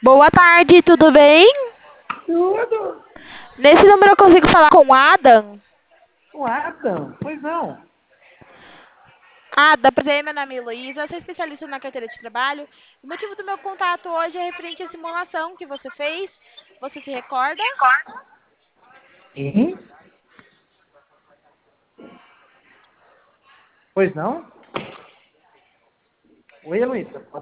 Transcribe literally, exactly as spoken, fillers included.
Boa tarde, tudo bem? Tudo. Nesse número eu consigo falar com o Adam? O Adam? Pois não. Ada, prazer, meu nome é Heloísa, eu sou especialista na carteira de trabalho. O motivo do meu contato hoje é referente à simulação que você fez. Você se recorda? Sim? Pois não? Oi, Heloísa.